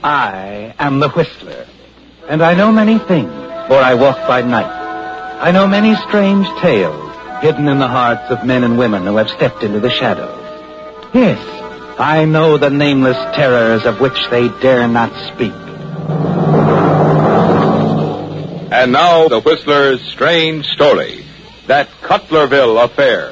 I am the Whistler, and I know many things, for I walk by night. I know many strange tales hidden in the hearts of men and women who have stepped into the shadows. Yes, I know the nameless terrors of which they dare not speak. And now, the Whistler's strange story, that Cutlerville affair.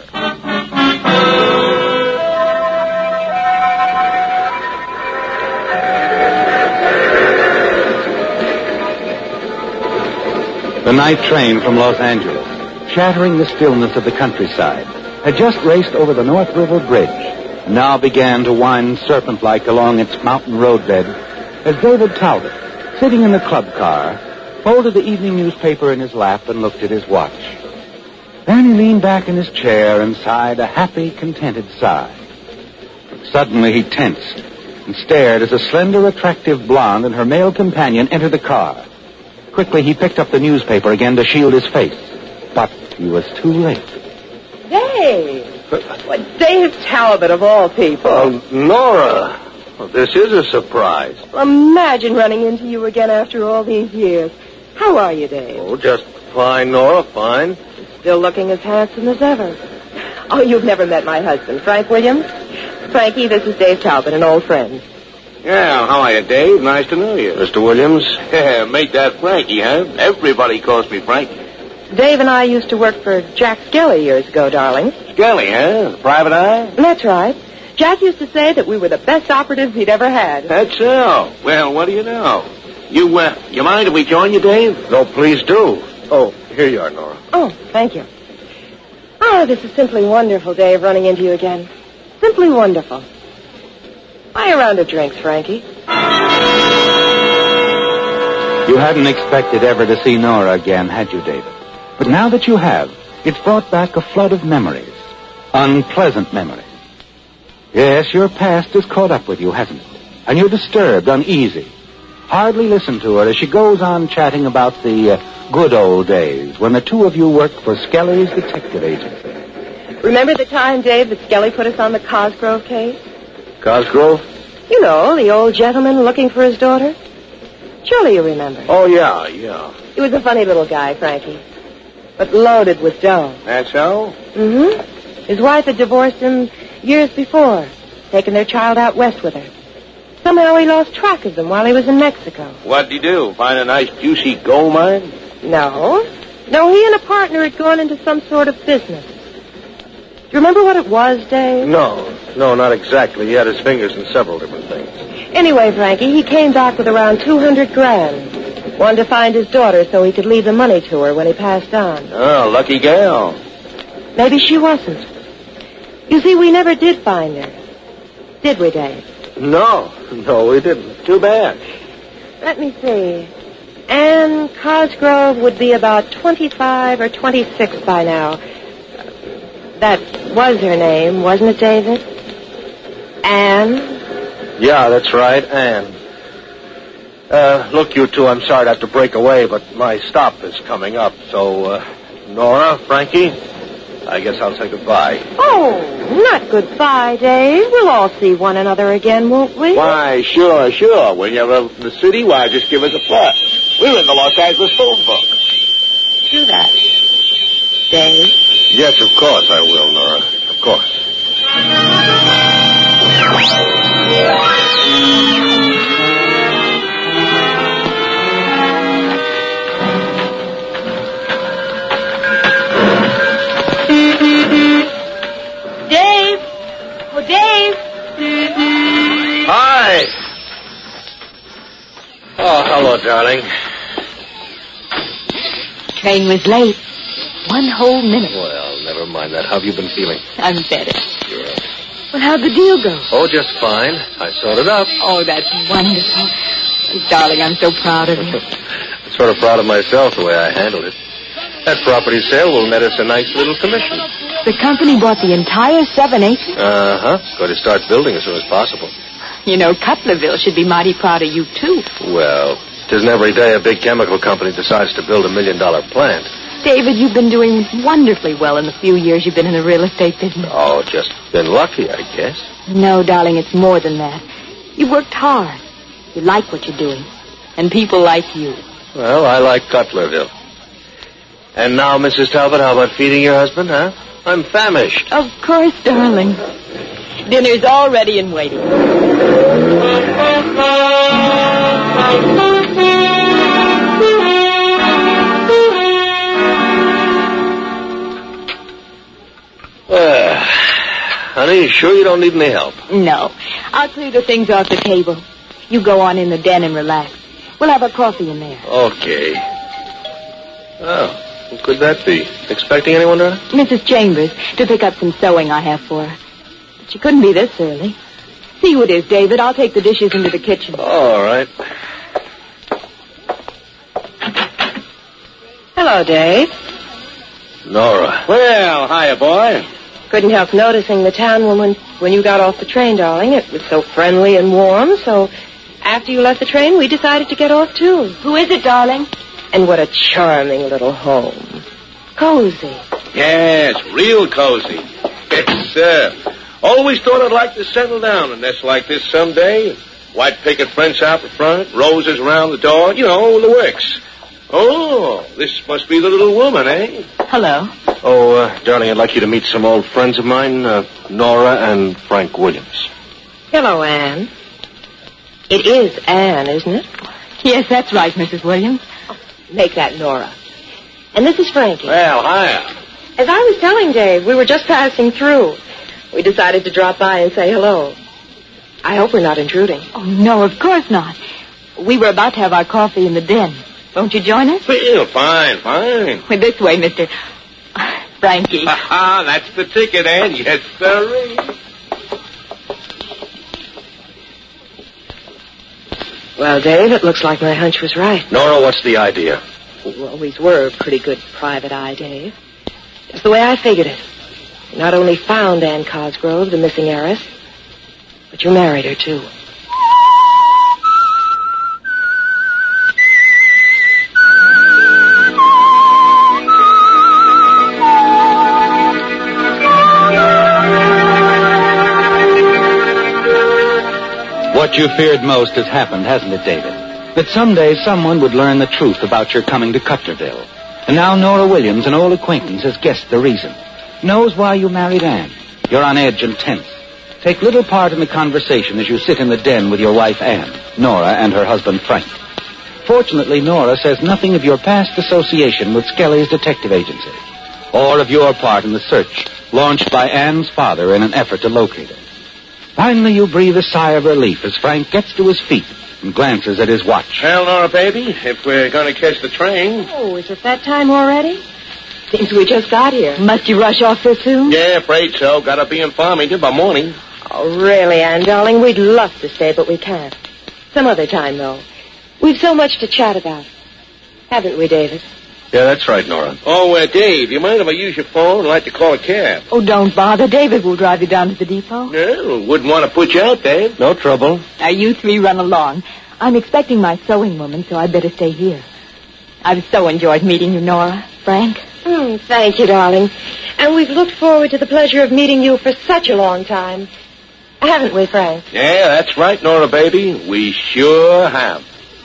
The night train from Los Angeles, shattering the stillness of the countryside, had just raced over the North River Bridge and now began to wind serpent-like along its mountain roadbed as David Talbot, sitting in the club car, folded the evening newspaper in his lap and looked at his watch. Then he leaned back in his chair and sighed a happy, contented sigh. Suddenly he tensed and stared as a slender, attractive blonde and her male companion entered the car. Quickly, he picked up the newspaper again to shield his face. But he was too late. Dave! Dave Talbot, of all people. Nora! Well, this is a surprise. Imagine running into you again after all these years. How are you, Dave? Oh, just fine, Nora, fine. Still looking as handsome as ever. Oh, you've never met my husband, Frank Williams? Frankie, this is Dave Talbot, an old friend. Yeah, how are you, Dave? Nice to know you. Mr. Williams? Yeah, make that Frankie, huh? Everybody calls me Frankie. Dave and I used to work for Jack Skelly years ago, darling. Skelly, huh? The private eye? That's right. Jack used to say that we were the best operatives he'd ever had. That's so. Well, what do you know? You mind if we join you, Dave? No, please do. Oh, here you are, Nora. Oh, thank you. Oh, this is simply wonderful, Dave, running into you again. Simply wonderful. Buy a round of drinks, Frankie. You hadn't expected ever to see Nora again, had you, David? But now that you have, it's brought back a flood of memories. Unpleasant memories. Yes, your past has caught up with you, hasn't it? And you're disturbed, uneasy. Hardly listen to her as she goes on chatting about the good old days when the two of you worked for Skelly's detective agency. Remember the time, Dave, that Skelly put us on the Cosgrove case? Cosgrove? You know, the old gentleman looking for his daughter. Surely you remember. Oh, yeah. He was a funny little guy, Frankie. But loaded with dough. That's so? Mm-hmm. His wife had divorced him years before, taken their child out west with her. Somehow he lost track of them while he was in Mexico. What'd he do? Find a nice, juicy gold mine? No, he and a partner had gone into some sort of business. Do you remember what it was, Dave? No, not exactly. He had his fingers in several different things. Anyway, Frankie, he came back with around $200,000. Wanted to find his daughter so he could leave the money to her when he passed on. Oh, lucky gal. Maybe she wasn't. You see, we never did find her. Did we, Dave? No, we didn't. Too bad. Let me see. Anne Cosgrove would be about 25 or 26 by now. That was her name, wasn't it, David? Anne? Yeah, that's right, Anne. Look, you two, I'm sorry to have to break away, but my stop is coming up. So, Nora, Frankie, I guess I'll say goodbye. Oh, not goodbye, Dave. We'll all see one another again, won't we? Why, sure. When you're in the city, why, just give us a plug. We're in the Los Angeles phone book. Do that, Dave. Yes, of course I will, Nora. Of course. Dave! Oh, Dave! Hi! Oh, hello, darling. Train was late. 1 whole minute. Well, never mind that. How have you been feeling? I'm better. Yeah. Well, how'd the deal go? Oh, just fine. I sorted out. Oh, that's wonderful. Oh, darling, I'm so proud of you. I'm sort of proud of myself the way I handled it. That property sale will net us a nice little commission. The company bought the entire 7 acres? Uh-huh. Going to start building as soon as possible. You know, Cutlerville should be mighty proud of you, too. Well, it isn't every day a big chemical company decides to build $1 million plant. David, you've been doing wonderfully well in the few years you've been in the real estate business. Oh, just been lucky, I guess. No, darling, it's more than that. You've worked hard. You like what you're doing. And people like you. Well, I like Cutlerville. And now, Mrs. Talbot, how about feeding your husband, huh? I'm famished. Of course, darling. Dinner's all ready and waiting. Honey, you sure you don't need any help? No. I'll clear the things off the table. You go on in the den and relax. We'll have a coffee in there. Okay. Oh, who could that be? Expecting anyone, Donna? Mrs. Chambers, to pick up some sewing I have for her. But she couldn't be this early. See who it is, David. I'll take the dishes into the kitchen. All right. Hello, Dave. Nora. Well, hiya, boy. Couldn't help noticing the town when you got off the train, darling. It was so friendly and warm, so after you left the train, we decided to get off, too. Who is it, darling? And what a charming little home. Cozy. Yes, real cozy. It's, always thought I'd like to settle down in a nest like this someday. White picket fence out the front, roses around the door, you know, the works. Oh, this must be the little woman, eh? Hello. Oh, darling, I'd like you to meet some old friends of mine, Nora and Frank Williams. Hello, Anne. It is Anne, isn't it? Yes, that's right, Mrs. Williams. Make that Nora. And this is Frankie. Well, hiya. As I was telling Dave, we were just passing through. We decided to drop by and say hello. I hope we're not intruding. Oh, no, of course not. We were about to have our coffee in the den. Won't you join us? Well, fine. Well, this way, Mr. Frankie. Ha-ha, that's the ticket, Ann. Yes, sirree. Well, Dave, it looks like my hunch was right. Nora, what's the idea? You always were a pretty good private eye, Dave. Just the way I figured it. You not only found Ann Cosgrove, the missing heiress, but you married her, too. What you feared most has happened, hasn't it, David? That someday someone would learn the truth about your coming to Cutlerville. And now Nora Williams, an old acquaintance, has guessed the reason. Knows why you married Anne. You're on edge and tense. Take little part in the conversation as you sit in the den with your wife, Anne, Nora, and her husband, Frank. Fortunately, Nora says nothing of your past association with Skelly's detective agency, or of your part in the search launched by Anne's father in an effort to locate her. Finally, you breathe a sigh of relief as Frank gets to his feet and glances at his watch. Well, Nora, baby, if we're going to catch the train. Oh, is it that time already? Seems we just got here. Must you rush off so soon? Yeah, afraid so. Gotta be in Farmington by morning. Oh, really, Anne, darling, we'd love to stay, but we can't. Some other time, though. We've so much to chat about. Haven't we, David? Yeah, that's right, Nora. Oh, Dave, you mind if I use your phone? I'd like to call a cab. Oh, don't bother. David will drive you down to the depot. No, wouldn't want to put you out, Dave. No trouble. Now, you three run along. I'm expecting my sewing woman, so I'd better stay here. I've so enjoyed meeting you, Nora. Frank? Thank you, darling. And we've looked forward to the pleasure of meeting you for such a long time. Haven't we, Frank? Yeah, that's right, Nora, baby. We sure have.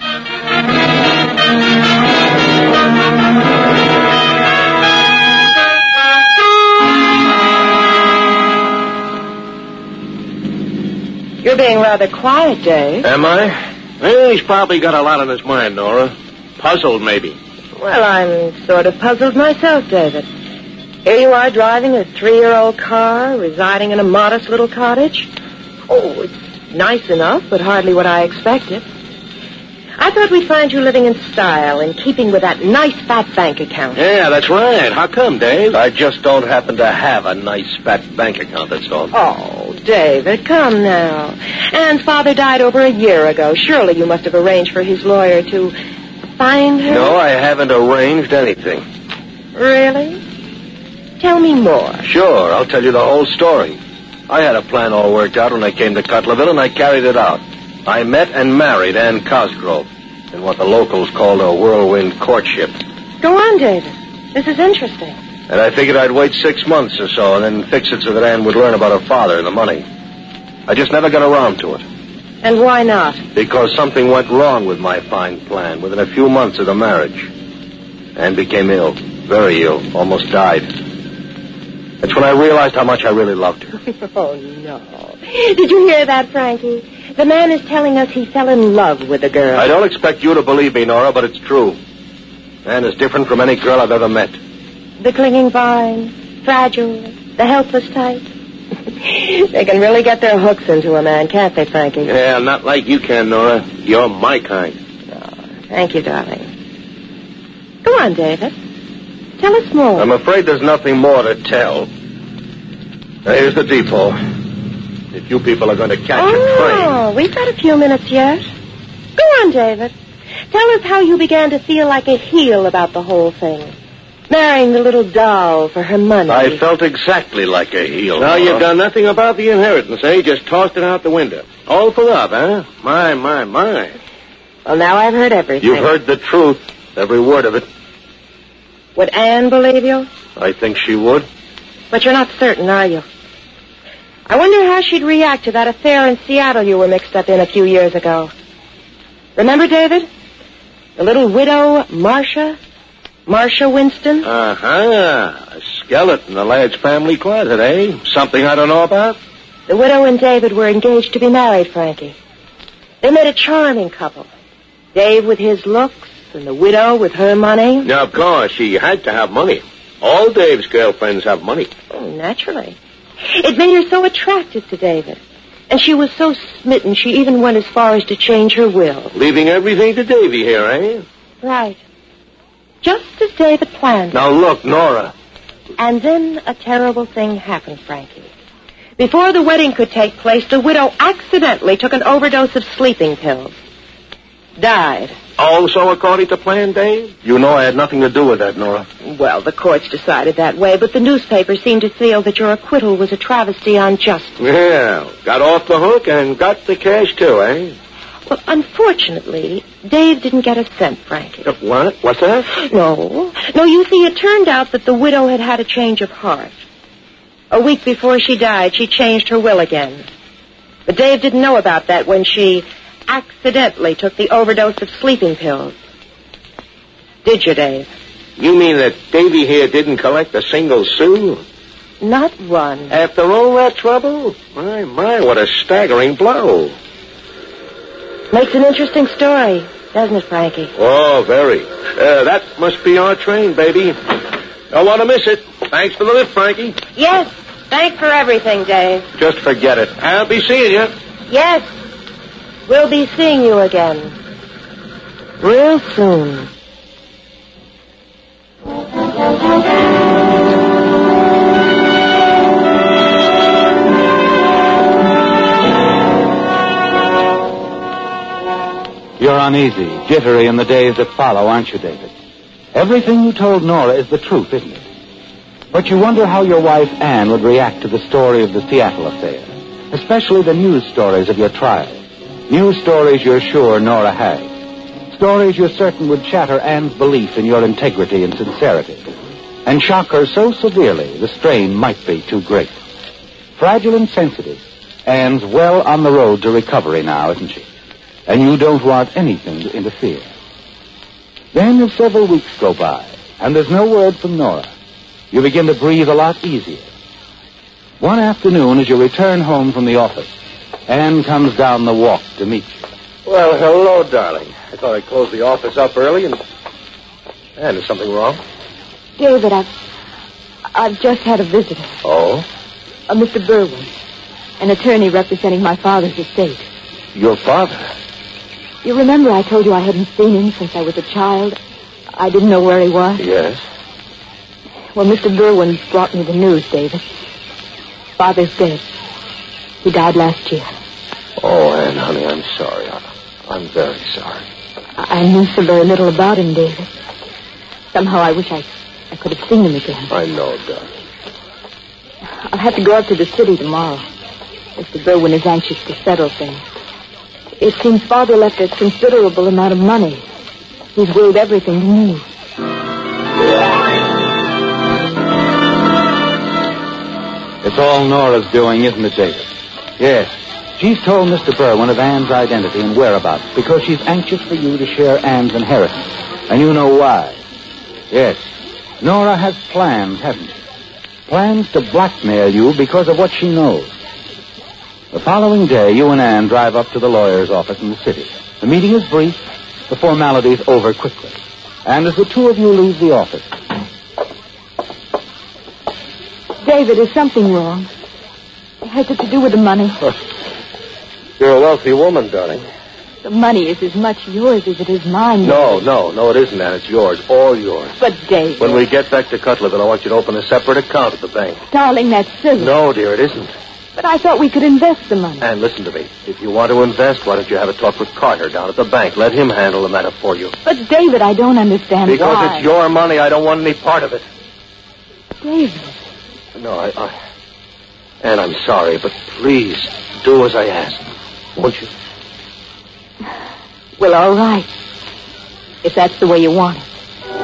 You're being rather quiet, Dave. Am I? Well, he's probably got a lot on his mind, Nora. Puzzled, maybe. Well, I'm sort of puzzled myself, David. Here you are driving a 3-year-old car, residing in a modest little cottage. Oh, it's nice enough, but hardly what I expected. I thought we'd find you living in style, in keeping with that nice fat bank account. Yeah, that's right. How come, Dave? I just don't happen to have a nice fat bank account, that's all. Oh, David, come now. Ann's father died over a year ago. Surely you must have arranged for his lawyer to find her. No, I haven't arranged anything. Really? Tell me more. Sure, I'll tell you the whole story. I had a plan all worked out when I came to Cutlerville, and I carried it out. I met and married Ann Cosgrove in what the locals called a whirlwind courtship. Go on, David. This is interesting. And I figured I'd wait 6 months or so and then fix it so that Ann would learn about her father and the money. I just never got around to it. And why not? Because something went wrong with my fine plan within a few months of the marriage. Anne became ill, very ill, almost died. That's when I realized how much I really loved her. Oh, no. Did you hear that, Frankie? The man is telling us he fell in love with a girl. I don't expect you to believe me, Nora, but it's true. Anne is different from any girl I've ever met. The clinging vine, fragile, the helpless type. They can really get their hooks into a man, can't they, Frankie? Yeah, not like you can, Nora. You're my kind. Oh, thank you, darling. Go on, David. Tell us more. I'm afraid there's nothing more to tell. Here's the depot. If you people are going to catch a train. Oh, we've got a few minutes yet. Go on, David. Tell us how you began to feel like a heel about the whole thing. Marrying the little doll for her money. I felt exactly like a heel. Now you've done nothing about the inheritance, eh? Just tossed it out the window. All for love, huh? My. Well, now I've heard everything. You've heard the truth, every word of it. Would Anne believe you? I think she would. But you're not certain, are you? I wonder how she'd react to that affair in Seattle you were mixed up in a few years ago. Remember, David? The little widow, Marcia Winston? Uh-huh. A skeleton in the lad's family closet, eh? Something I don't know about? The widow and David were engaged to be married, Frankie. They made a charming couple. Dave with his looks and the widow with her money. Now, of course, she had to have money. All Dave's girlfriends have money. Oh, naturally. It made her so attractive to David. And she was so smitten she even went as far as to change her will. Leaving everything to Davy here, eh? Right. Just as David planned. Now, look, Nora. And then a terrible thing happened, Frankie. Before the wedding could take place, the widow accidentally took an overdose of sleeping pills. Died. Also according to plan, Dave? You know I had nothing to do with that, Nora. Well, the courts decided that way, but the newspapers seemed to feel that your acquittal was a travesty on justice. Yeah, got off the hook and got the cash, too, eh? Well, unfortunately, Dave didn't get a cent, Frankie. What? What's that? No, you see, it turned out that the widow had had a change of heart. A week before she died, she changed her will again. But Dave didn't know about that when she accidentally took the overdose of sleeping pills. Did you, Dave? You mean that Davy here didn't collect a single sou? Not one. After all that trouble? My, what a staggering blow. Makes an interesting story, doesn't it, Frankie? Oh, very. That must be our train, baby. Don't want to miss it. Thanks for the lift, Frankie. Yes, thanks for everything, Dave. Just forget it. I'll be seeing you. Yes, we'll be seeing you again. Real soon. You're uneasy, jittery in the days that follow, aren't you, David? Everything you told Nora is the truth, isn't it? But you wonder how your wife, Anne, would react to the story of the Seattle affair, especially the news stories of your trial. News stories you're sure Nora has. Stories you're certain would shatter Anne's belief in your integrity and sincerity, and shock her so severely the strain might be too great. Fragile and sensitive, Anne's well on the road to recovery now, isn't she? And you don't want anything to interfere. Then, as several weeks go by, and there's no word from Nora, you begin to breathe a lot easier. One afternoon, as you return home from the office, Anne comes down the walk to meet you. Well, hello, darling. I thought I'd close the office up early and... Anne, is something wrong? David, I've just had a visitor. Oh? Mr. Berwin, an attorney representing my father's estate. Your father? You remember I told you I hadn't seen him since I was a child? I didn't know where he was. Yes. Well, Mr. Berwin's brought me the news, David. Father's dead. He died last year. Oh, Anne, honey, I'm sorry. I'm very sorry. I knew so very little about him, David. Somehow I wish I could have seen him again. I know, darling. I'll have to go up to the city tomorrow. Mr. Berwin is anxious to settle things. It seems Father left a considerable amount of money. He's willed everything to me. It's all Nora's doing, isn't it, David? Yes. She's told Mr. Berwin of Anne's identity and whereabouts because she's anxious for you to share Anne's inheritance. And you know why. Yes, Nora has plans, hasn't she? Plans to blackmail you because of what she knows. The following day, you and Anne drive up to the lawyer's office in the city. The meeting is brief, the formalities over quickly. And as the two of you leave the office... David, is something wrong? Has it to do with the money? You're a wealthy woman, darling. The money is as much yours as it is mine. No, it isn't, Anne. It's yours. All yours. But, David... When we get back to Cutlerville, I want you to open a separate account at the bank. Darling, that's silly. No, dear, it isn't. But I thought we could invest the money. Anne, listen to me. If you want to invest, why don't you have a talk with Carter down at the bank? Let him handle the matter for you. But, David, I don't understand why. Because it's your money. I don't want any part of it. David... No, Anne, I'm sorry, but please do as I ask. Won't you? Well, all right. If that's the way you want it.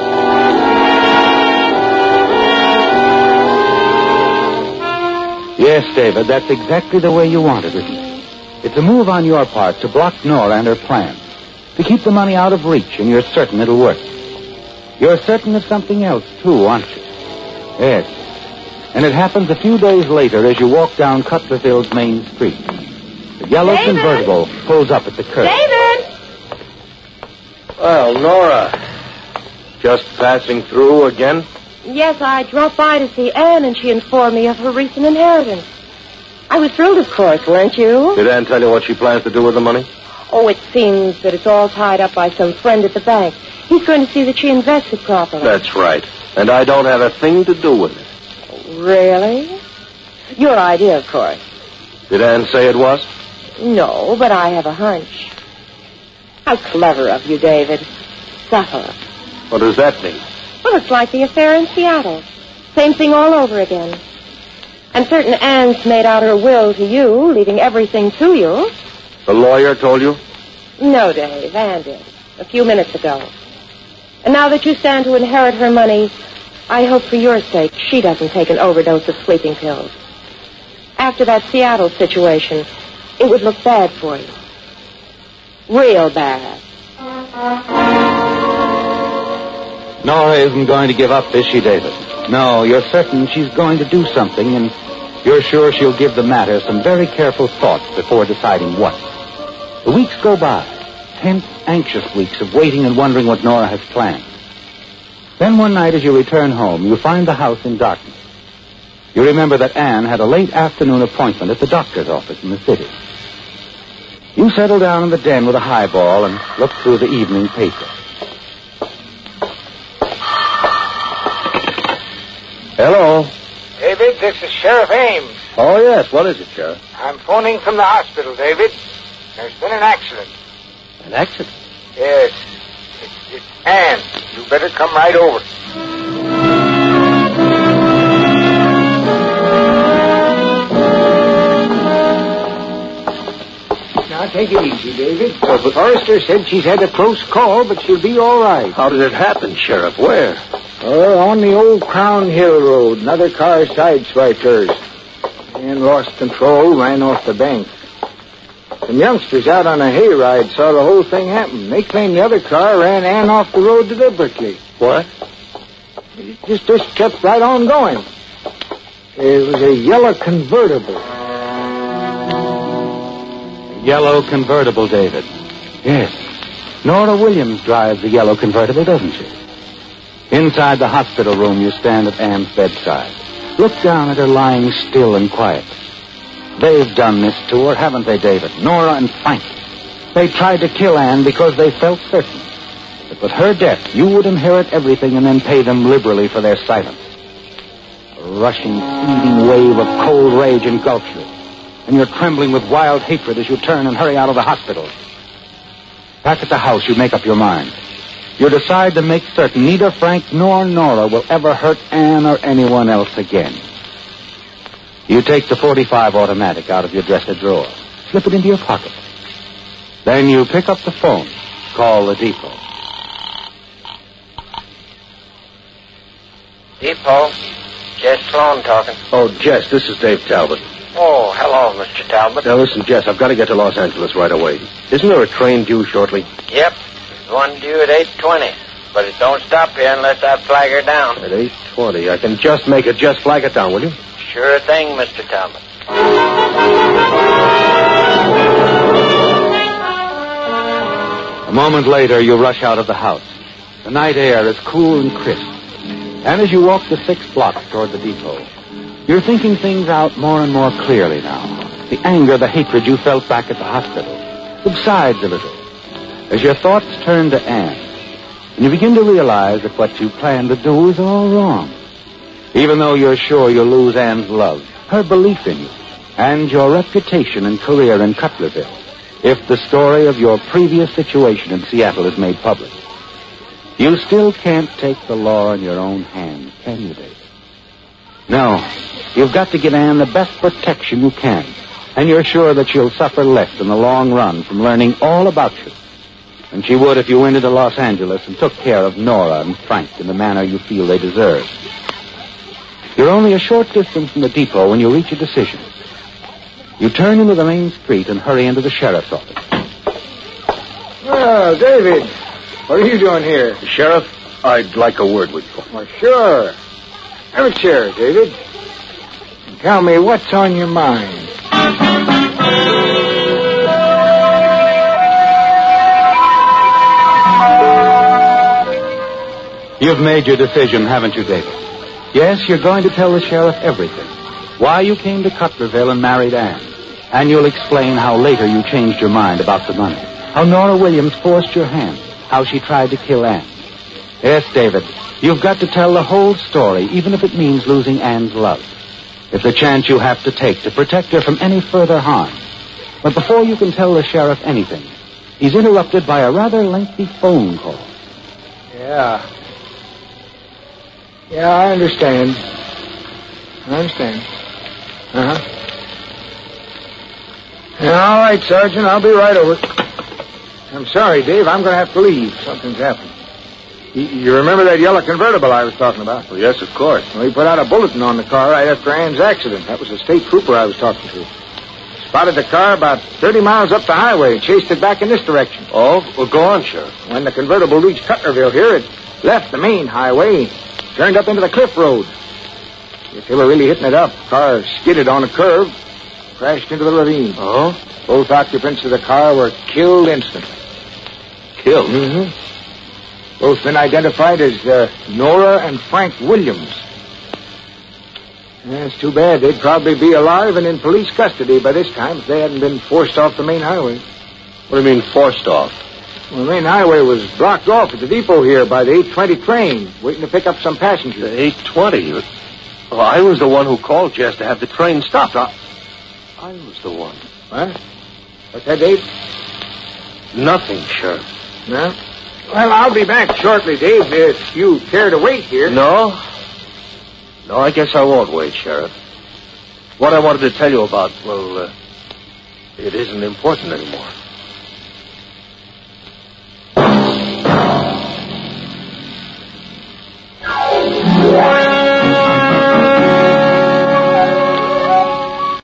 Yes, David, that's exactly the way you want it, isn't it? It's a move on your part to block Nora and her plans, to keep the money out of reach, and you're certain it'll work. You're certain of something else, too, aren't you? Yes. And it happens a few days later as you walk down Cutlerville's main street. The yellow David! convertible pulls up at the curb. David! Well, Nora, just passing through again? Yes, I dropped by to see Anne, and she informed me of her recent inheritance. I was thrilled, of course, weren't you? Did Anne tell you what she plans to do with the money? Oh, it seems that it's all tied up by some friend at the bank. He's going to see that she invests it properly. That's right. And I don't have a thing to do with it. Really? Your idea, of course. Did Anne say it was? No, but I have a hunch. How clever of you, David. Subtle. What does that mean? Well, it's like the affair in Seattle. Same thing all over again. I'm certain Anne's made out her will to you, leaving everything to you. The lawyer told you? No, Dave, Anne did. A few minutes ago. And now that you stand to inherit her money, I hope for your sake she doesn't take an overdose of sleeping pills. After that Seattle situation, it would look bad for you. Real bad. Nora isn't going to give up, is she, David? No, you're certain she's going to do something, and you're sure she'll give the matter some very careful thought before deciding what. The weeks go by, tense, anxious weeks of waiting and wondering what Nora has planned. Then one night as you return home, you find the house in darkness. You remember that Anne had a late afternoon appointment at the doctor's office in the city. You settle down in the den with a highball and look through the evening paper. Hello. David, this is Sheriff Ames. Oh, yes. What is it, Sheriff? I'm phoning from the hospital, David. There's been an accident. An accident? Yes. It's Anne. You better come right over. Now, take it easy, David. Forrester said she's had a close call, but she'll be all right. How did it happen, Sheriff? Where? On the old Crown Hill Road. Another car sideswiped hers. And lost control, ran off the bank. Some youngsters out on a hayride saw the whole thing happen. They claim the other car ran Ann off the road deliberately. What? It just kept right on going. It was a yellow convertible. Yellow convertible, David. Yes. Nora Williams drives the yellow convertible, doesn't she? Inside the hospital room, you stand at Anne's bedside. Look down at her lying still and quiet. They've done this to her, haven't they, David? Nora and Frank. They tried to kill Anne because they felt certain that with her death, you would inherit everything and then pay them liberally for their silence. A rushing, seething wave of cold rage engulfs you, and you're trembling with wild hatred as you turn and hurry out of the hospital. Back at the house, you make up your mind. You decide to make certain neither Frank nor Nora will ever hurt Anne or anyone else again. You take the .45 automatic out of your dresser drawer, slip it into your pocket. Then you pick up the phone, call the depot. Depot. Jess Sloan talking. Oh, Jess, this is Dave Talbot. Oh, hello, Mr. Talbot. Now, listen, Jess, I've got to get to Los Angeles right away. Isn't there a train due shortly? Yep. There's one due at 8:20. But it don't stop here unless I flag her down. At 8:20. I can just make it. Just flag it down, will you? Sure thing, Mr. Talbot. A moment later, you rush out of the house. The night air is cool and crisp. And as you walk the 6 blocks toward the depot, you're thinking things out more and more clearly now. The anger, the hatred you felt back at the hospital subsides a little as your thoughts turn to Anne. And you begin to realize that what you plan to do is all wrong. Even though you're sure you'll lose Anne's love, her belief in you, and your reputation and career in Cutlerville, if the story of your previous situation in Seattle is made public. You still can't take the law in your own hands, can you, David? No. You've got to give Anne the best protection you can. And you're sure that she'll suffer less in the long run from learning all about you than she would if you went into Los Angeles and took care of Nora and Frank in the manner you feel they deserve. You're only a short distance from the depot when you reach a decision. You turn into the main street and hurry into the sheriff's office. Well, David, what are you doing here? Sheriff, I'd like a word with you. Well, sure. Have a chair, David. And tell me what's on your mind. You've made your decision, haven't you, David? Yes, you're going to tell the sheriff everything. Why you came to Cutlerville and married Anne. And you'll explain how later you changed your mind about the money. How Nora Williams forced your hand. How she tried to kill Anne. Yes, David, you've got to tell the whole story, even if it means losing Anne's love. It's a chance you have to take to protect her from any further harm. But before you can tell the sheriff anything, he's interrupted by a rather lengthy phone call. Yeah, I understand. Uh-huh. Yeah, all right, Sergeant. I'll be right over. I'm sorry, Dave. I'm going to have to leave. Something's happened. You remember that yellow convertible I was talking about? Well, yes, of course. Well, he put out a bulletin on the car right after Anne's accident. That was the state trooper I was talking to. Spotted the car about 30 miles up the highway and chased it back in this direction. Oh? Well, go on, Sheriff. When the convertible reached Cutlerville here, it left the main highway, turned up into the cliff road. If they were really hitting it up, the car skidded on a curve, crashed into the ravine. Oh? Both occupants of the car were killed instantly. Killed? Mm-hmm. Both been identified as Nora and Frank Williams. Yeah, it's too bad. They'd probably be alive and in police custody by this time if they hadn't been forced off the main highway. What do you mean, forced off? Well, the main highway was blocked off at the depot here by the 8:20 train, waiting to pick up some passengers. The 8:20? Well, I was the one who called Jess to have the train stopped. I was the one. What? What's that, Dave? Nothing, Sheriff. No? Well, I'll be back shortly, Dave, if you care to wait here. No, I guess I won't wait, Sheriff. What I wanted to tell you about, well, it isn't important anymore.